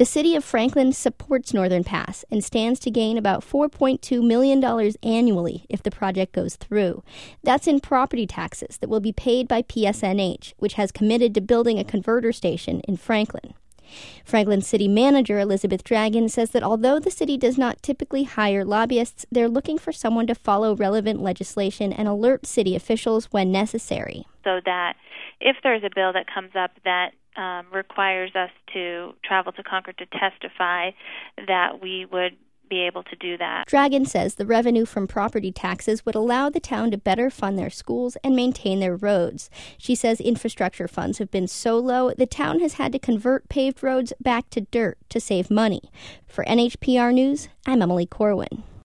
The city of Franklin supports Northern Pass and stands to gain about $4.2 million annually if the project goes through. That's in property taxes that will be paid by PSNH, which has committed to building a converter station in Franklin. Franklin City Manager Elizabeth Dragon says that although the city does not typically hire lobbyists, they're looking for someone to follow relevant legislation and alert city officials when necessary. So that if there's a bill that comes up that requires us to travel to Concord to testify, that we would be able to do that. Dragon says the revenue from property taxes would allow the town to better fund their schools and maintain their roads. She says infrastructure funds have been so low, the town has had to convert paved roads back to dirt to save money. For NHPR News, I'm Emily Corwin.